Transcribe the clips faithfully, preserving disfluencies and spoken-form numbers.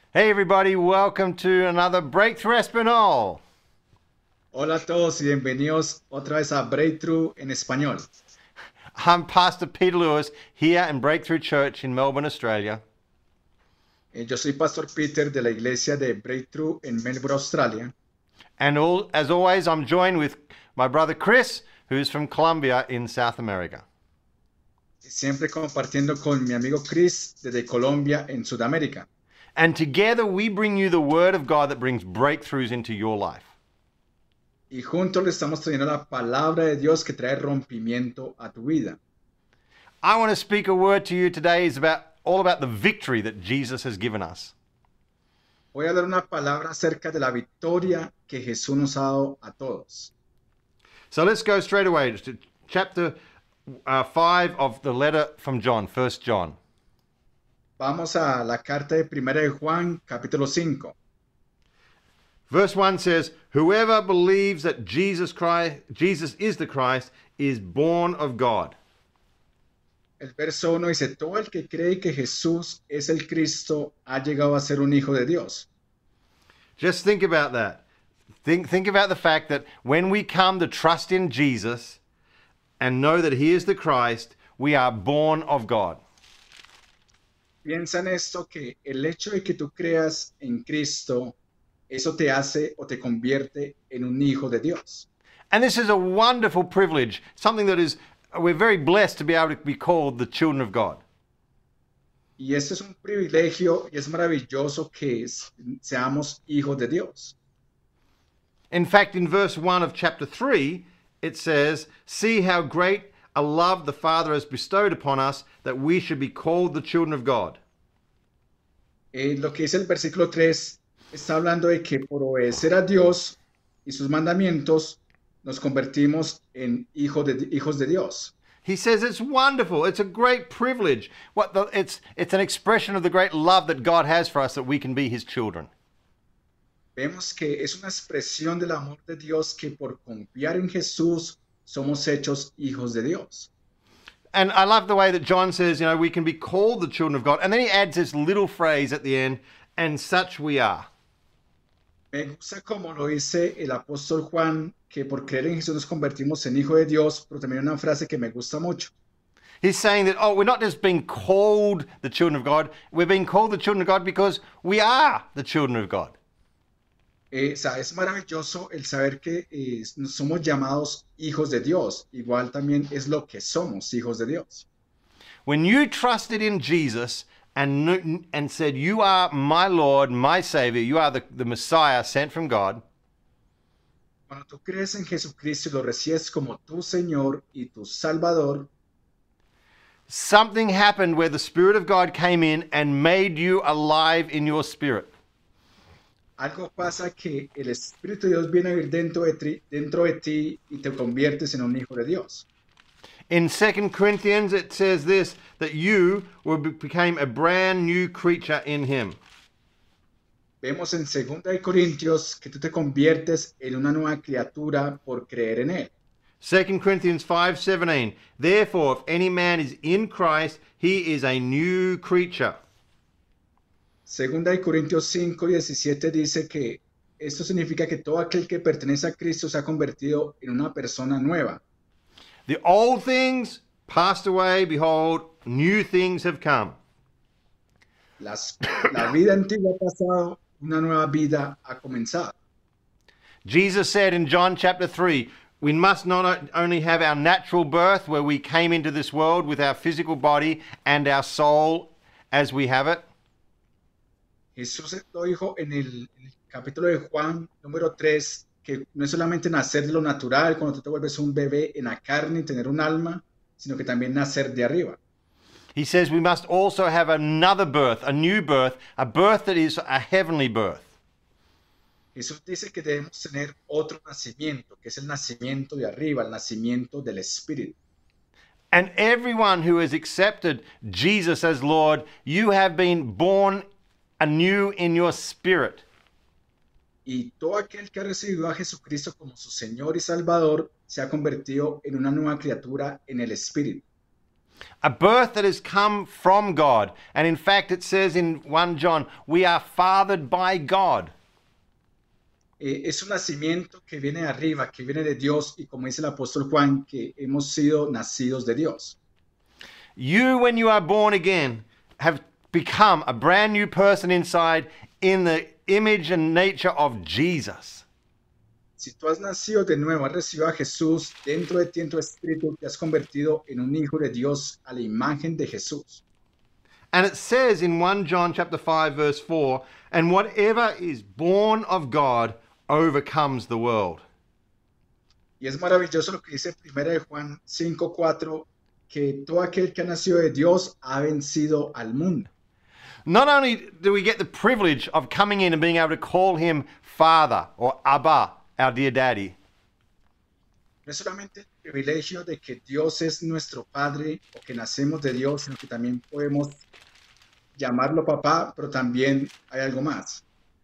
Hey everybody, welcome to another Breakthrough Espanol. Hola a todos y bienvenidos otra vez a Breakthrough en español. I'm Pastor Peter Lewis here in Breakthrough Church in Melbourne, Australia. Eh, yo soy Pastor Peter de la iglesia de Breakthrough en Melbourne, Australia. And all, as always, I'm joined with my brother Chris, who's from Colombia in South America. Siempre compartiendo con mi amigo Chris desde Colombia en Sudamérica. And together we bring you the Word of God that brings breakthroughs into your life. Y juntos le estamos trayendo la palabra de Dios que trae rompimiento a tu vida. I want to speak a word to you today is about all about the victory that Jesus has given us. Voy a dar una palabra acerca de la victoria que Jesús nos ha dado a todos. So let's go straight away to chapter uh, five of the letter from John, First John. Vamos a la carta de Primera de Juan, capítulo cinco. Verse one says, whoever believes that Jesus Christ, Jesus is the Christ is born of God. El verso uno dice, todo el que cree que Jesús es el Cristo ha llegado a ser un hijo de Dios. Just think about that. Think, think about the fact that when we come to trust in Jesus and know that he is the Christ, we are born of God. Piensa en esto, que el hecho de que tú creas en Cristo, eso te hace o te convierte en un hijo de Dios. And this is a wonderful privilege, something that is, we're very blessed to be able to be called the children of God. Y este es un privilegio y es maravilloso que es- seamos hijos de Dios. In fact, in verse one of chapter three, it says, see how great a love the Father has bestowed upon us that we should be called the children of God. Eh, lo que dice el versículo tres está hablando de que por obedecer a Dios y sus mandamientos nos convertimos en hijos de, hijos de Dios. He says it's wonderful. It's a great privilege. What the, it's, it's an expression of the great love that God has for us that we can be his children. Vemos que es una expresión del amor de Dios que por confiar en Jesús somos hechos hijos de Dios. And I love the way that John says, you know, we can be called the children of God. And then he adds this little phrase at the end, and such we are. Me gusta como lo dice el apóstol Juan, que por creer en Jesús nos convertimos en hijos de Dios, pero también una frase que me gusta mucho. He's saying that, oh, we're not just being called the children of God, we're being called the children of God because we are the children of God. Eh, o sea, es maravilloso el saber que eh, somos llamados hijos de Dios. Igual también es lo que somos, hijos de Dios. When you trusted in Jesus and, kn- and said, you are my Lord, my Savior, you are the, the Messiah sent from God, Cuando tú crees en Jesucristo y lo recibes como tu Señor y tu Salvador, something happened where the Spirit of God came in and made you alive in your spirit. algo pasa, que el Espíritu de Dios viene a vivir dentro de ti, dentro de ti y te conviertes en un hijo de Dios. In Second Corinthians, it says this, that you were, became a brand new creature in him. Vemos en Segunda de Corintios que tú te conviertes en una nueva criatura por creer en Él. Second Corinthians five seventeen. Therefore, if any man is in Christ, he is a new creature. Segunda de Corintios cinco diecisiete dice que esto significa que todo aquel que pertenece a Cristo se ha convertido en una persona nueva. The old things passed away, behold, new things have come. Las- la vida antigua ha pasado, una nueva vida ha comenzado. Jesus said in John chapter three, we must not only have our natural birth where we came into this world with our physical body and our soul as we have it, Jesús lo dijo en el, en el capítulo de Juan número tres, que no es solamente nacer de lo natural, cuando tú te vuelves un bebé en la carne y tener un alma, sino que también nacer de arriba. he says we must also have another birth, a new birth, a birth that is a heavenly birth. Jesús dice que debemos tener otro nacimiento, que es el nacimiento de arriba, el nacimiento del Espíritu. And everyone who has accepted Jesus as Lord, you have been born anew in your spirit. Y todo aquel que ha recibido a Jesucristo como su Señor y Salvador se ha convertido en una nueva criatura en el Espíritu. A birth that has come from God. And in fact, it says in First John, we are fathered by God. Eh, es un nacimiento que viene de arriba, que viene de Dios, y como dice el apóstol Juan, que hemos sido nacidos de Dios. You, when you are born again, have become a brand new person inside in the image and nature of Jesus. Si tú has nacido de nuevo, has recibido a Jesús dentro de ti en tu espíritu, te has convertido en un hijo de Dios a la imagen de Jesús. And it says in First John chapter five verse four, and whatever is born of God overcomes the world. Y es maravilloso lo que dice primera de Juan cinco cuatro, que todo aquel que ha nacido de Dios ha vencido al mundo. Not only do we get the privilege of coming in and being able to call him Father or Abba, our dear daddy, No es solamente el privilegio de que Dios es nuestro Padre o que nacemos de Dios, sino que también podemos llamarlo papá, pero también hay algo más.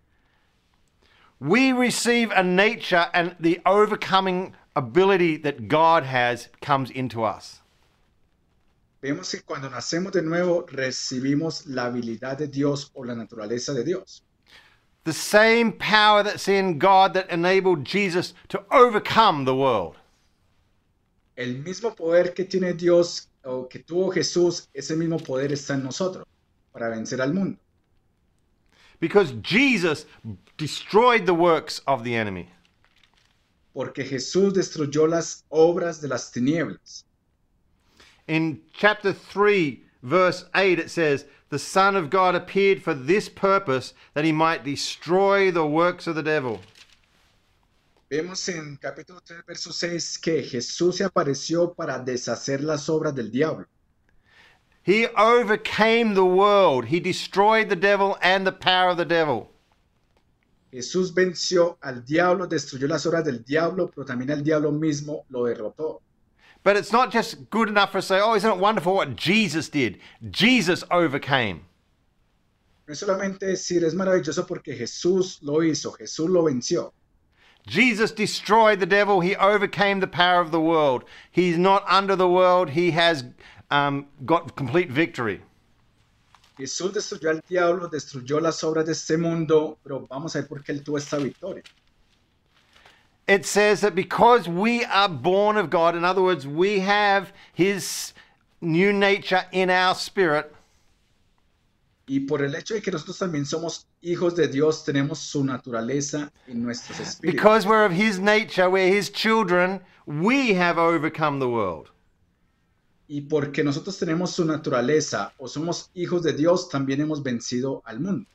we receive a nature and the overcoming ability that God has comes into us. Vemos que cuando nacemos de nuevo recibimos la habilidad de Dios o la naturaleza de Dios. The same power that's in God that enabled Jesus to overcome the world. El mismo poder que tiene Dios o que tuvo Jesús, ese mismo poder está en nosotros para vencer al mundo. Because Jesus destroyed the works of the enemy. Porque Jesús destruyó las obras de las tinieblas. In chapter three, verse eight, it says, the Son of God appeared for this purpose, that he might destroy the works of the devil. Vemos en capítulo tres, verso seis, que Jesús se apareció para deshacer las obras del diablo. He overcame the world. He destroyed the devil and the power of the devil. Jesús venció al diablo, destruyó las obras del diablo, pero también al diablo mismo lo derrotó. But it's not just good enough for us to say, oh, isn't it wonderful what Jesus did? Jesus overcame. No es solamente decir, es maravilloso porque Jesús lo hizo, Jesús lo venció. Jesus destroyed the devil. He overcame the power of the world. He's not under the world. He has um, got complete victory. Jesús destruyó al diablo, destruyó las obras de este mundo, pero vamos a ver por qué él tuvo esta victoria. It says that because we are born of God, in other words, we have his new nature in our spirit, Y por el hecho de que nosotros también somos hijos de Dios, tenemos su naturaleza en nuestros espíritus. because we're of his nature, we're his children, we have overcome the world. Y porque nosotros tenemos su naturaleza o somos hijos de Dios, también hemos vencido al mundo.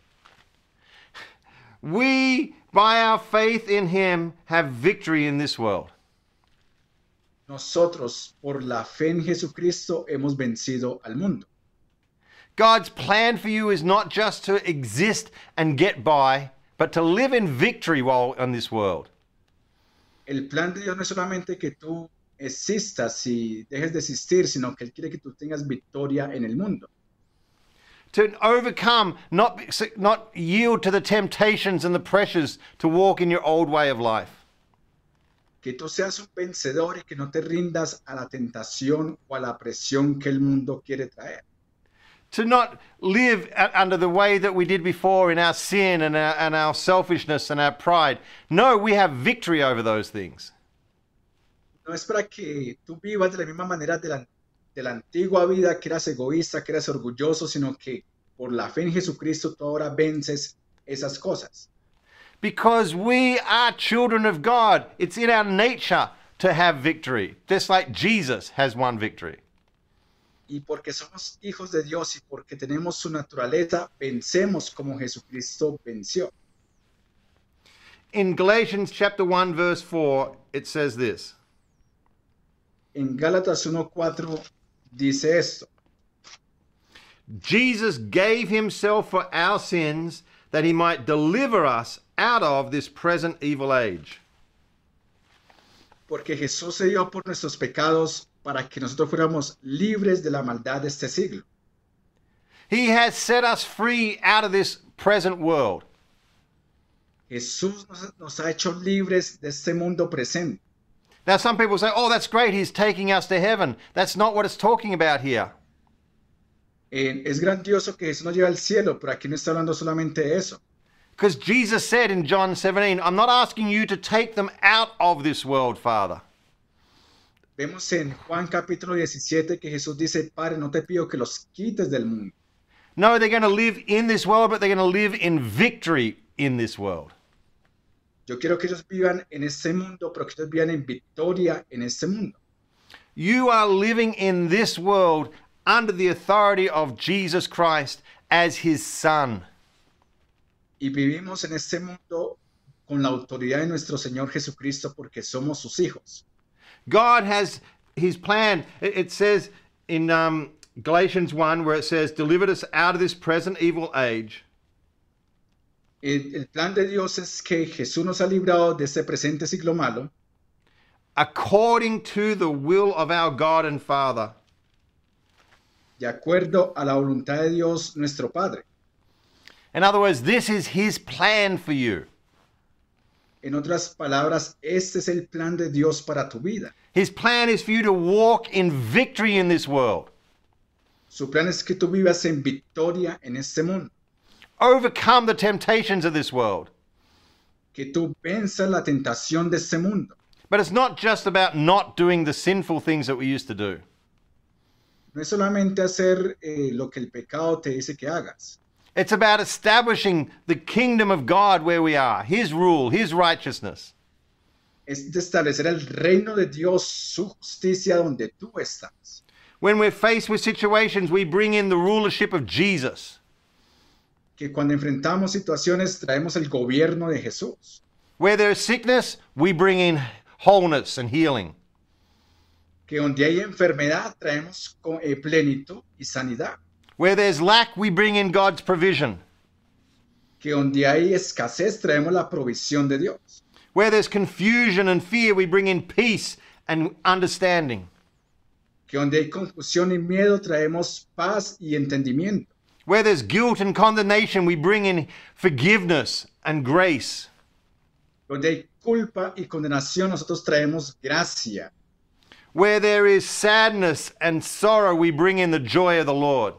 We, by our faith in him, have victory in this world. Nosotros, por la fe en Jesucristo, hemos vencido al mundo. God's plan for you is not just to exist and get by, but to live in victory while in this world. El plan de Dios no es solamente que tú existas y dejes de existir, sino que Él quiere que tú tengas victoria en el mundo. To overcome, not, not yield to the temptations and the pressures to walk in your old way of life. Que tú seas un vencedor y que no te rindas a la tentación o a la presión que el mundo quiere traer. To not live under the way that we did before in our sin and our, and our selfishness and our pride. No, we have victory over those things. No es para que tú vivas de la misma manera de la, de la antigua vida, que eras egoísta, que eras orgulloso, sino que por la fe en Jesucristo tú ahora vences esas cosas. Because we are children of God. It's in our nature to have victory, just like Jesus has won victory. Y porque somos hijos de Dios y porque tenemos su naturaleza, vencemos como Jesucristo venció. In Galatians chapter one verse four, it says this. En Gálatas uno cuatro dice esto: Jesus gave himself for our sins that he might deliver us out of this present evil age. Porque Jesús se dio por nuestros pecados para que nosotros fuéramos libres de la maldad de este siglo. He has set us free out of this present world. Jesús nos, nos ha hecho libres de este mundo presente. Now, some people say, oh, that's great, he's taking us to heaven. That's not what it's talking about here. Eh, es grandioso que Jesús nos lleva al cielo, pero aquí no está hablando solamente de eso. Because Jesus said in John seventeen, I'm not asking you to take them out of this world, Father. Vemos en Juan capítulo diecisiete que Jesús dice, Padre, no te pido que los quites del mundo. No, they're going to live in this world, but they're going to live in victory in this world. Yo quiero que ellos vivan en este mundo, pero que ellos vivan en victoria en este mundo. You are living in this world under the authority of Jesus Christ as his son. Y vivimos en este mundo con la autoridad de nuestro Señor Jesucristo porque somos sus hijos. God has his plan. It, it says in um, Galatians one, where it says, delivered us out of this present evil age. El, el plan de Dios es que Jesús nos ha librado de este presente siglo malo, according to the will of our God and Father. de acuerdo a la voluntad de Dios nuestro Padre. In other words, this is his plan for you. En otras palabras, este es el plan de Dios para tu vida. His plan is for you to walk in victory in this world. Su plan es que tú vivas en victoria en este mundo, Overcome the temptations of this world. que tú venzas la tentación de este mundo. But it's not just about not doing the sinful things that we used to do. No es solamente hacer eh, lo que el pecado te dice que hagas. It's about establishing the kingdom of God where we are, his rule, his righteousness. Es de establecer el reino de Dios, su justicia donde tú estás. When we're faced with situations, we bring in the rulership of Jesus. Que cuando enfrentamos situaciones traemos el gobierno de Jesús. Where there is sickness, we bring in wholeness and healing. Que donde hay enfermedad traemos con, eh, plenitud y sanidad. Where there's lack, we bring in God's provision. Que donde hay escasez traemos la provisión de Dios. Where there's confusion and fear, we bring in peace and understanding. Que donde hay confusión y miedo traemos paz y entendimiento. Where there's guilt and condemnation, we bring in forgiveness and grace. Donde hay culpa y condenación nosotros traemos gracia. Where there is sadness and sorrow, we bring in the joy of the Lord.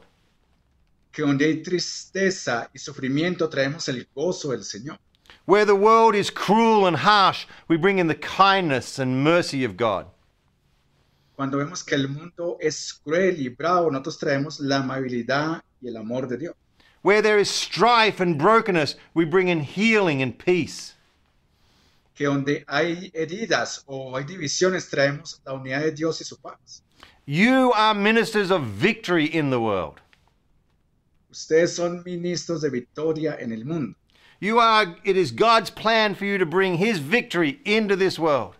Que donde hay tristeza y sufrimiento traemos el gozo del Señor. Where the world is cruel and harsh, we bring in the kindness and mercy of God. Cuando vemos que el mundo es cruel y bravo, nosotros traemos la amabilidad y el amor de Dios. Where there is strife and brokenness, we bring in healing and peace. Que donde hay heridas o hay divisiones, traemos la unidad de Dios y su paz. You are ministers of victory in the world. Ustedes son ministros de victoria en el mundo. You are, it is God's plan for you to bring his victory into this world.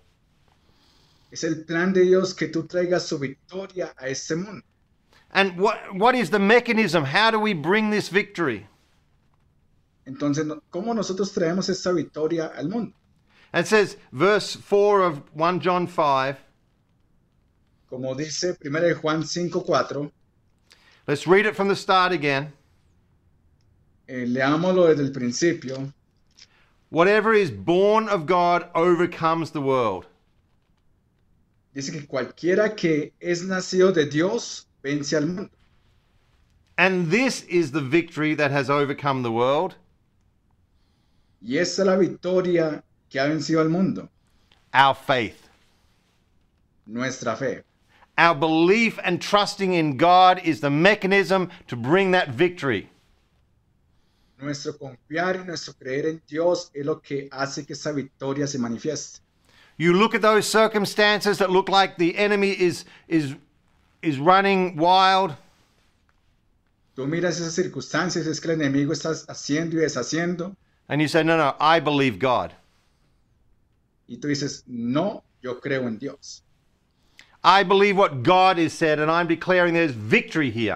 Es el plan de Dios que tú traigas su victoria a este mundo. And what, what is the mechanism? How do we bring this victory? Entonces, ¿cómo nosotros traemos esta victoria al mundo? And it says, verse four of First John five. Como dice primera de Juan cinco cuatro, Let's read it from the start again. eh, leámoslo desde el principio. Whatever is born of God overcomes the world. Dice que cualquiera que es nacido de Dios vence al mundo. And this is the victory that has overcome the world, Y esta es la victoria que ha vencido al mundo, our faith. nuestra fe. Our belief and trusting in God is the mechanism to bring that victory. Nuestro confiar y nuestro creer en Dios es lo que hace que esa victoria se manifieste. You look at those circumstances that look like the enemy is, is, is running wild. Tú miras esas circunstancias, es que el enemigo está haciendo y deshaciendo, And you say, no, no, I believe God. y tú dices, no, yo creo en Dios. I believe what God has said, and I'm declaring there's victory here.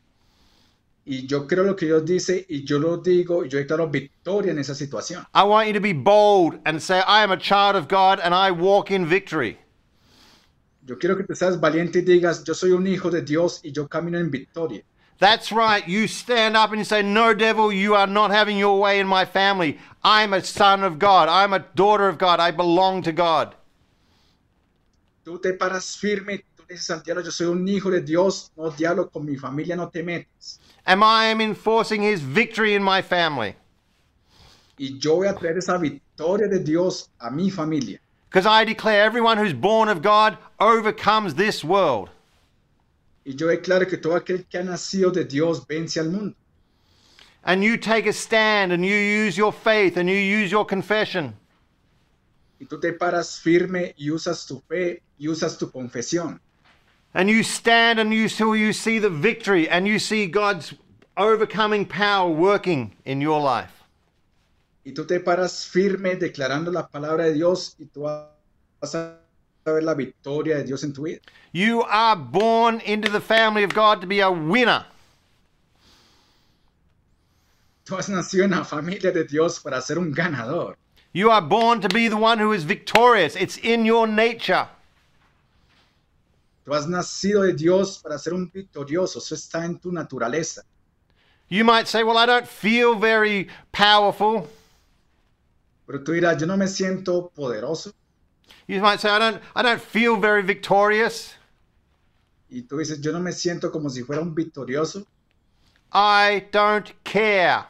Y yo creo lo que Dios dice, y yo lo digo, y yo declaro victoria en esa situación. I want you to be bold and say, I am a child of God and I walk in victory. Yo quiero que tú seas valiente y digas, yo soy un hijo de Dios y yo camino en victoria. That's right. You stand up and you say, no, devil, you are not having your way in my family. I'm a son of God. I'm a daughter of God. I belong to God. tú te paras firme, tú le dices al diablo, yo soy un hijo de Dios, no diablo, con mi familia no te metes. And I am enforcing his victory in my family. Y yo voy a traer esa victoria de Dios a mi familia. Because I declare everyone who's born of God overcomes this world. Y yo declaro que todo aquel que ha nacido de Dios vence al mundo. And you take a stand and you use your faith and you use your confession. Y tú te paras firme y usas tu fe y usas tu confesión. And you stand and you, so you see the victory and you see God's overcoming power working in your life. Y tú te paras firme declarando la palabra de Dios y tú vas a ver la victoria de Dios en tu vida. You are born into the family of God to be a winner. Tú has nacido en la familia de Dios para ser un ganador. You are born to be the one who is victorious. It's in your nature. Tú has nacido de Dios para ser un victorioso. Eso está en tu naturaleza. You might say, well, I don't feel very powerful. Pero tú dirás, yo no me siento poderoso. You might say, I don't, I don't feel very victorious. Y tú dices, yo no me siento como si fuera un victorioso. I don't care.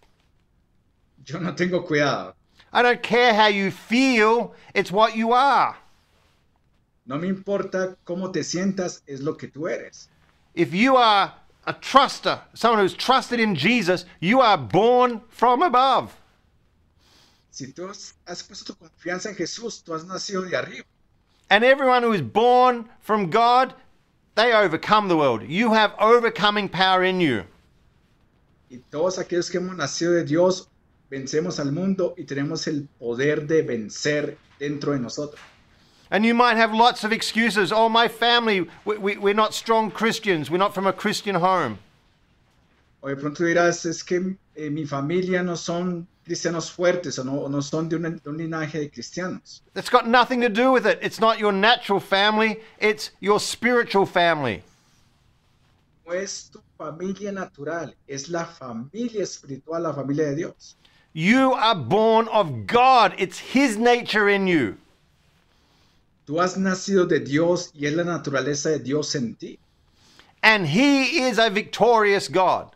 Yo no tengo cuidado. I don't care how you feel. It's what you are. No me importa cómo te sientas, es lo que tú eres. If you are a truster, someone who's trusted in Jesus, you are born from above. Si tú has puesto tu confianza en Jesús, tú has nacido de arriba. And everyone who is born from God, they overcome the world. You have overcoming power in you. Y todos aquellos que hemos nacido de Dios, vencemos al mundo y tenemos el poder de vencer dentro de nosotros. And you might have lots of excuses. Oh, my family, we, we, we're not strong Christians. We're not from a Christian home. O de pronto dirás, es que eh, mi familia no son cristianos fuertes o no, o no son de, una, de un linaje de cristianos. That's got nothing to do with it. It's not your natural family. It's your spiritual family. No es tu familia natural, es la familia espiritual, la familia de Dios. You are born of God. It's his nature in you. Tú has nacido de Dios y es la naturaleza de Dios en ti. And he is a victorious God.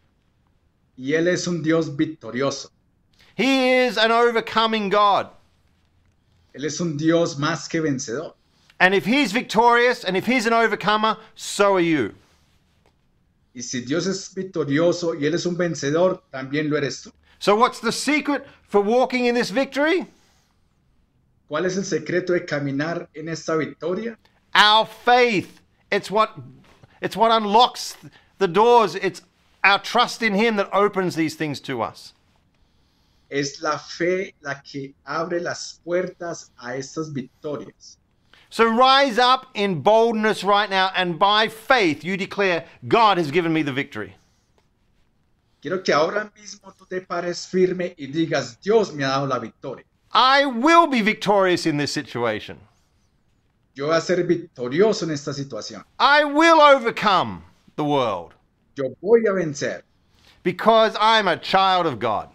Y Él es un Dios victorioso. He is an overcoming God. Él es un Dios más que vencedor. And if he's victorious and if he's an overcomer, so are you. Y si Dios es victorioso y Él es un vencedor, también lo eres tú. So what's the secret for walking in this victory? ¿Cuál es el secreto de caminar en esta victoria? Our faith. It's what, it's what unlocks the doors. It's our trust in him that opens these things to us. Es la fe la que abre las puertas a estas victorias. So rise up in boldness right now, and by faith you declare, God has given me the victory. Quiero que ahora mismo tú te pares firme y digas, Dios me ha dado la victoria. I will be victorious in this situation. Yo voy a ser victorioso en esta situación. I will overcome the world Yo voy a vencer because I'm a child of God.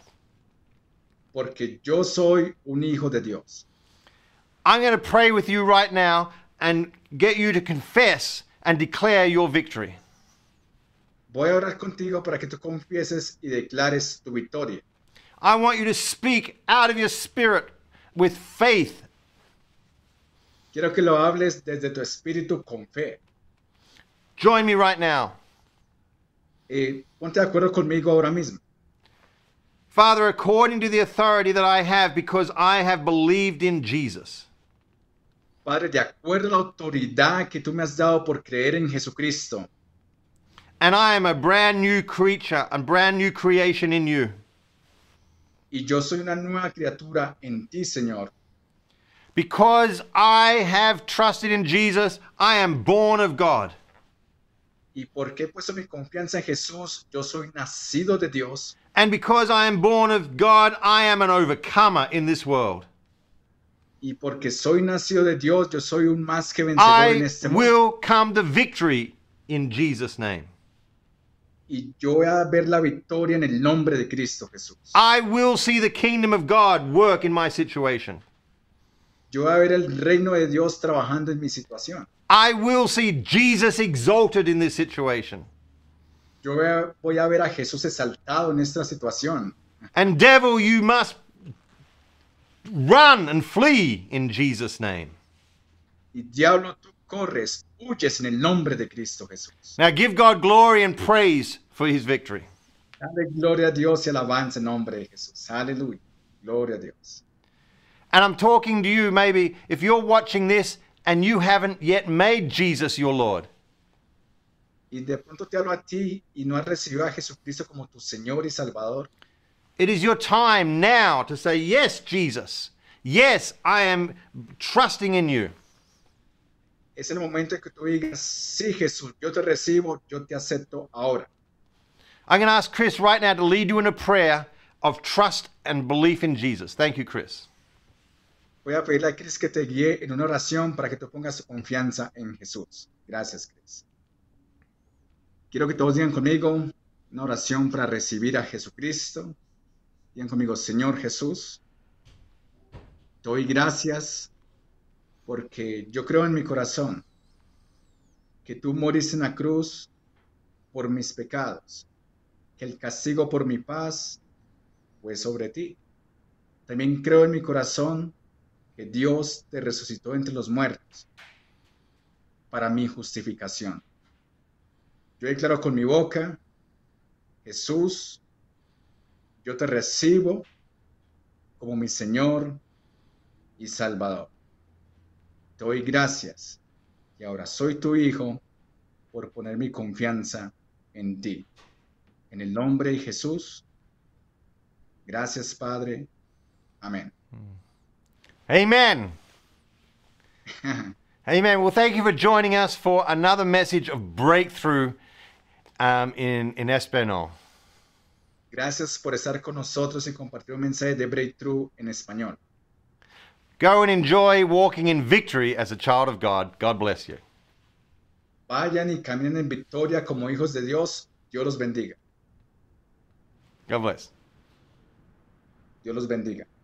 porque yo soy un hijo de Dios. I'm going to pray with you right now and get you to confess and declare your victory. Voy a orar contigo para que tú confieses y declares tu victoria. I want you to speak out of your spirit with faith. Quiero que lo hables desde tu espíritu con fe. Join me right now. Eh, ponte de acuerdo conmigo ahora mismo. Father, according to the authority that I have because I have believed in Jesus, Padre, de acuerdo a la autoridad que tú me has dado por creer en Jesucristo, and I am a brand new creature, a brand new creation in you. y yo soy una nueva criatura en ti, Señor. Because I have trusted in Jesus, I am born of God. Y porque he puesto mi confianza en Jesús, yo soy nacido de Dios. And because I am born of God, I am an overcomer in this world. Y porque soy nacido de Dios, yo soy un más que vencedor en I este mundo. will come to victory in Jesus' name. Y yo voy a ver la victoria en el nombre de Cristo Jesús. I will see the kingdom of God work in my situation. yo voy a ver el reino de Dios trabajando en mi situación. I will see Jesus exalted in this situation. Yo voy a, voy a ver a Jesús exaltado en esta situación. And devil, you must run and flee in Jesus' name. Y diablo, tú corres, huyes en el nombre de Cristo Jesús. Now give God glory and praise for his victory. Dale gloria a Dios y alabanza en nombre de Jesús. Aleluya. Gloria a Dios. And I'm talking to you, maybe if you're watching this and you haven't yet made Jesus your Lord. Y de pronto te hablo a ti y no has recibido a Jesucristo como tu Señor y Salvador. It is your time now to say, yes, Jesus. Yes, I am trusting in you. Es el momento en que tú digas, sí, Jesús, yo te recibo, yo te acepto ahora. I'm going to ask Chris right now to lead you in a prayer of trust and belief in Jesus. Thank you, Chris. Voy a pedirle a Chris que te guíe en una oración para que tú pongas confianza en Jesús. Gracias, Chris. Quiero que todos digan conmigo una oración para recibir a Jesucristo. Digan conmigo, Señor Jesús, te doy gracias porque yo creo en mi corazón que tú moriste en la cruz por mis pecados, que el castigo por mi paz fue sobre ti. También creo en mi corazón que Dios te resucitó entre los muertos para mi justificación. Yo declaro con mi boca, Jesús, yo te recibo como mi Señor y Salvador. Te doy gracias y ahora soy tu hijo por poner mi confianza en ti. En el nombre de Jesús, gracias Padre. Amén. Amen. Amen. Well, thank you for joining us for another message of breakthrough um, in, in Espanol. Gracias por estar con nosotros y compartir un mensaje de breakthrough en español. Go and enjoy walking in victory as a child of God. God bless you. Vayan y caminen en victoria como hijos de Dios. Dios los bendiga. God bless. Dios los bendiga.